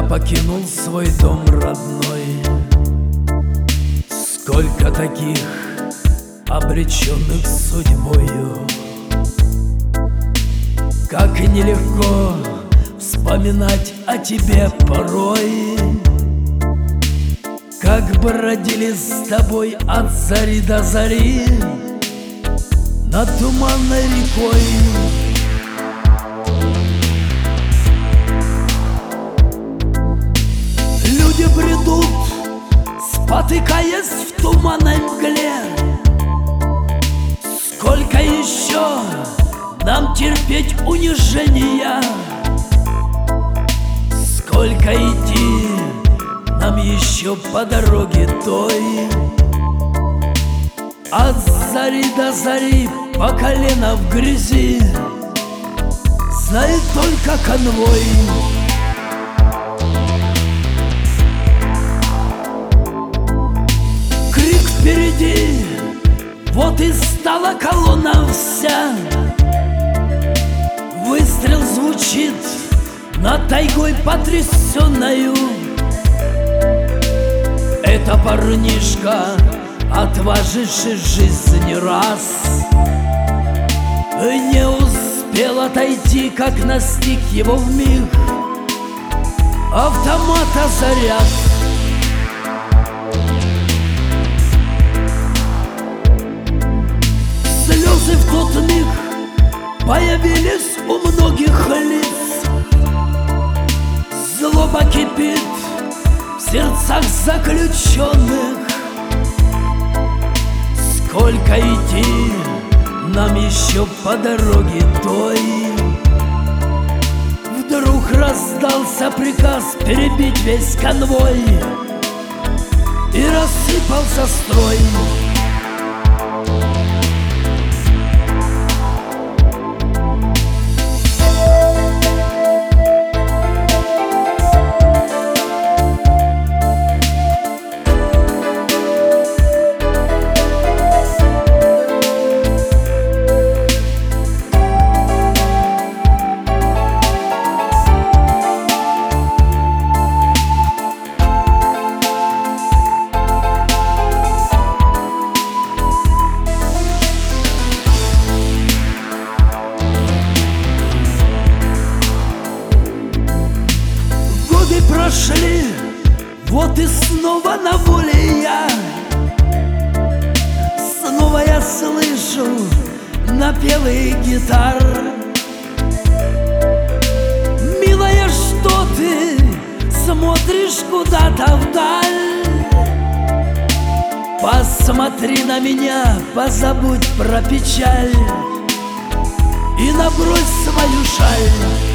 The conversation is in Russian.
Я покинул свой дом родной. Сколько таких обреченных судьбою. Как нелегко вспоминать о тебе порой. Как бродили с тобой от зари до зари над туманной рекой. Люди бредут, спотыкаясь в туманной мгле. Сколько еще нам терпеть унижения? Сколько идти нам еще по дороге той? От зари до зари по колено в грязи знает только конвой. Крик впереди, вот и стала колонна вся. Выстрел звучит над тайгой потрясенною. Это парнишка, отваживший жизнь раз, не успел отойти, как настиг его вмиг автомата заряд. Слезы в тот миг появились у многих лиц. Злоба кипит в сердцах заключенных. Сколько идти нам еще по дороге той? Вдруг раздался приказ перебить весь конвой, и рассыпался строй. Прошли, вот и снова на воле я. Снова я слышу напевы гитар. Милая, что ты смотришь куда-то вдаль? Посмотри на меня, позабудь про печаль и набрось свою шаль.